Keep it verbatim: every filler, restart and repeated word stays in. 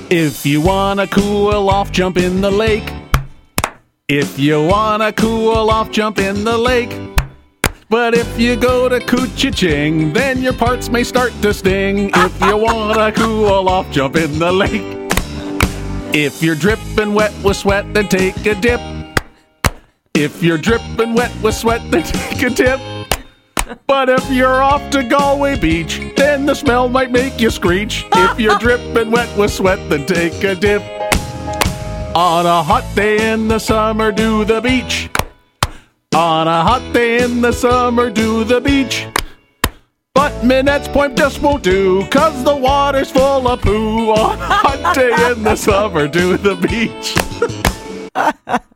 If you wanna cool off, jump in the lake. If you wanna cool off, jump in the lake. But if you go to Coochie-Ching, then your parts may start to sting. If you wanna cool off, jump in the lake. If you're dripping wet with sweat, then take a dip. If you're dripping wet with sweat, then take a dip. But if you're off to Galway Beach, then the smell might make you screech. If you're dripping wet with sweat, then take a dip. On a hot day in the summer, do the beach. On a hot day in the summer, do the beach. But Minette's Point just won't do, 'cause the water's full of poo. On a hot day in the summer, do the beach.